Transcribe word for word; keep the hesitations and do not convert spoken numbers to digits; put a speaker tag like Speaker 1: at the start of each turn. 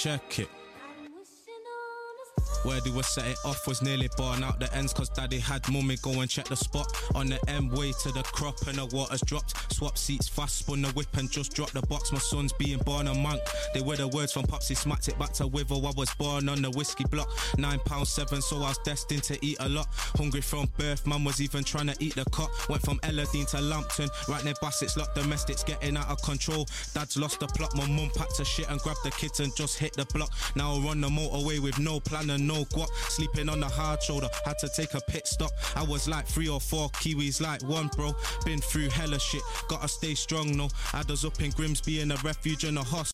Speaker 1: check it. Where do we set it off was nearly born out the ends, cause daddy had mummy go and check the spot. On the M way to the crop and the water's dropped. Swap seats fast, spun the whip and just dropped the box. My son's being born a monk. They were the words from Popsy, smacked it back to Wither. I was born on the whiskey block. Nine pound seven, so I was destined to eat a lot. Hungry from birth, mum was even trying to eat the cot. Went from Elladine to Lambton, right near Bassett's locked. Domestics getting out of control. Dad's lost the plot, my mum packed her shit and grabbed the kids and just hit the block. Now I run the motorway with no plan and no guap. Sleeping on the hard shoulder, had to take a pit stop. I was like three or four, Kiwis like one, bro. Been through hella shit, gotta stay strong, no. Adders up in Grimsby in a refuge and a hospital.